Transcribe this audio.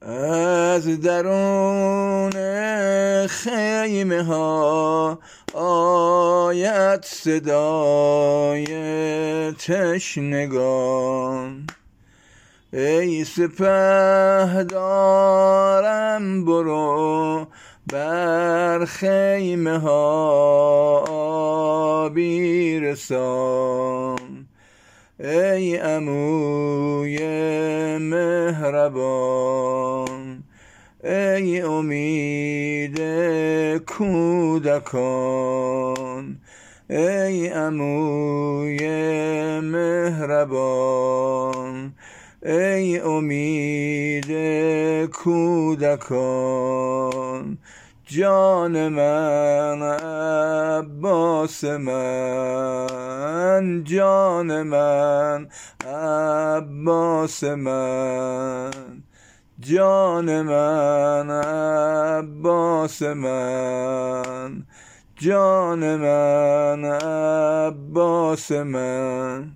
از درون خیمه ها آید صدای تشنگان. ای سپهدارم برو بر خیمه ها آبی رسان. ای عموی مهربان، ای امید کودکان، ای عموی مهربان، ای امید کودکان. جان من عباس من، جان من عباس من، جان من عباس من، جان من عباس من.